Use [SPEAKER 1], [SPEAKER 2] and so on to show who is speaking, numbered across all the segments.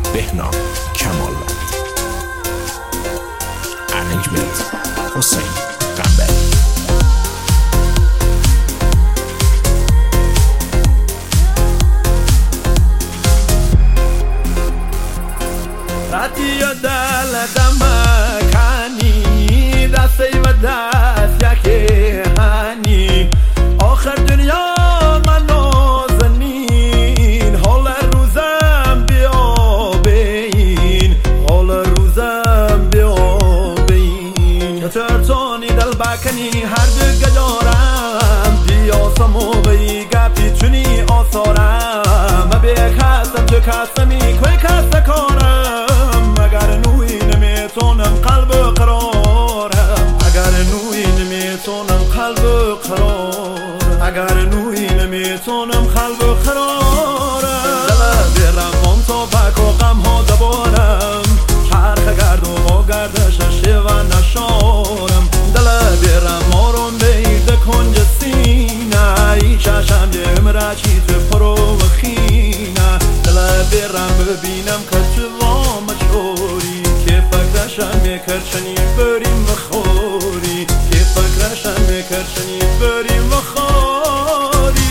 [SPEAKER 1] بهنام کمال، ارنجمنت حسین قنبری.
[SPEAKER 2] راتی دل دمکانی دستی و دست یکی هنی آخر دنیا من نازنین حال روزم بیا بین، حال روزم بیا بین چطورتونی دل بکنی هر جگه دارم بیا سموغی گپی چونی آثارم مبیک هستم چه کسمی کوی کس کارم اگر نوی نمیتونم قلب قرارم، اگر نوی نمیتونم قلب قرارم، اگر نوی نمیتونم قلب قرارم. دل بیرم تا بک و غم ها دبارم چرخ گرد و گردش شیوه نشارم. دل بیرم آروم بیرده کنج سینه ای چشم یمره چی تو پرو و خینه. دل بیرم ببینم که تو وام چوری که فکرشم میکرد چنین بریم و خوری، که فکرشم میکرد چنین بریم و خوری.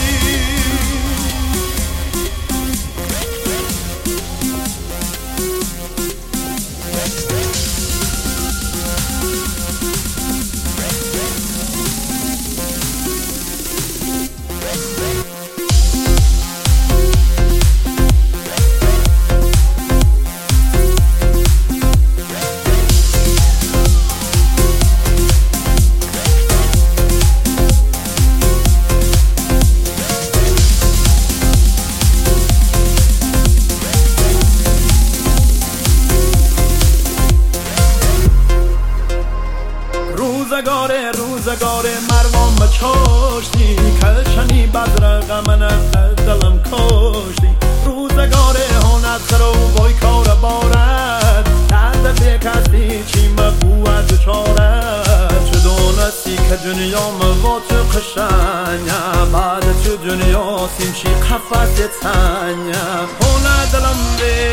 [SPEAKER 2] روزگاره مروان مچاشتی کلشنی بدرق من از دلم کاشتی. روزگاره هنت خرو بای کار بارد درد بکستی چی مبود چارد. چه دونستی که دنیا موات قشنگم بعد تو دنیا سیم چی قفص تنگم. هنه دلم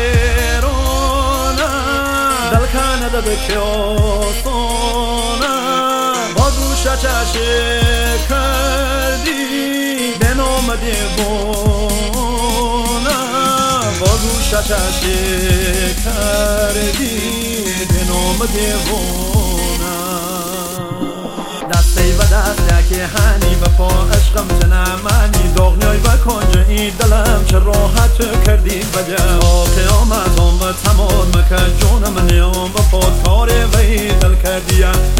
[SPEAKER 2] بیرونم دل کنده بکیاسونم چشه کردی به نام دیوانم، بازو چشه کردی به نام دیوانم. دستی و دست یکی هنی و پا عشقم چه نمانی داغنیای و کنج این دلم چه راحت کردی بجم. قیامت هم و تمام که جونم نیام و پاد کار وی دل کردیم